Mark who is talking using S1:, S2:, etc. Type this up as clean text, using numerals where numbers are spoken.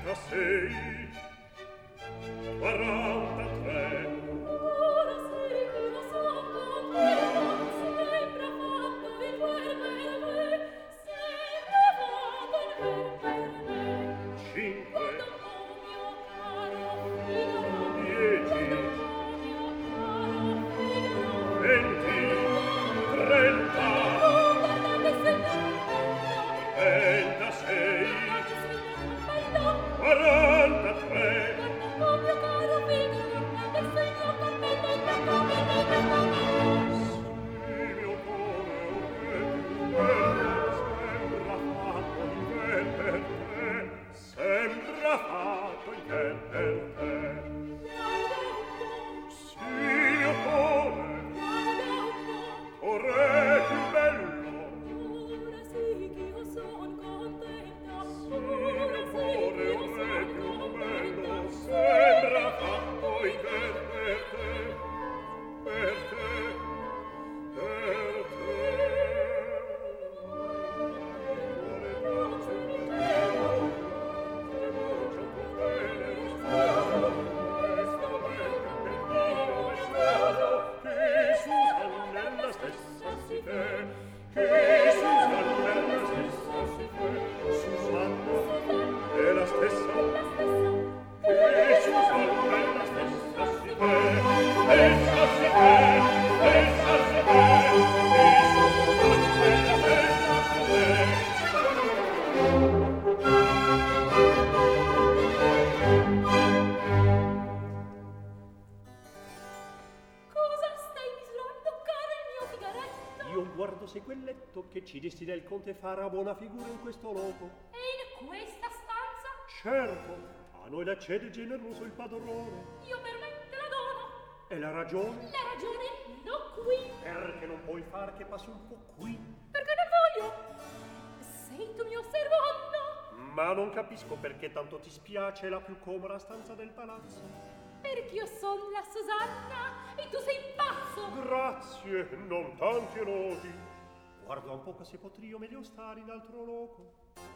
S1: 36, 43.
S2: Ora sei che lo so contenta, sembra fatto il cuore per me, sembra fatto il cuore per me.
S1: 5,
S2: Guarda un po' mio caro Figaro,
S1: 10,
S2: mio caro Figaro,
S1: 20, 30,
S2: guarda che sembra contenta,
S1: 36,
S2: guarda che sembra contenta.
S1: 43.
S2: Guarda un po' mio caro Figaro, guarda che sembra contenta,
S1: Sì, mio cuore, sembra fatto in te per te, sembra fatto in te per te.
S2: guarda un po'.
S1: Sì, mio cuore,
S2: Guarda un po',
S1: cuore più bello.
S2: ora sì che io son contenta,
S1: Sì,
S2: ora
S1: mio
S2: sì
S1: cuore,
S2: che io
S1: cuore
S2: son
S1: più bello,
S2: contenta,
S1: sembra fatto in te per te, per te, per te.
S2: cosa stai misurando, caro il mio figaretto?
S1: Io guardo se quel letto che ci destina il conte farà buona figura in questo loco.
S2: E in questa stanza
S1: Certo, a noi la cede generoso il padrone.
S2: io per me te la dono,
S1: E la ragione?
S2: la ragione non qui,
S1: Perché non puoi far che passi un po' qui?
S2: perché non voglio. Sei tu mio servando,
S1: Ma non capisco perché tanto ti spiace la più comoda stanza del palazzo.
S2: perché io son la Susanna e tu sei pazzo.
S1: Grazie, non tanti elogi. Guarda un poco se potrio meglio stare in altro loco.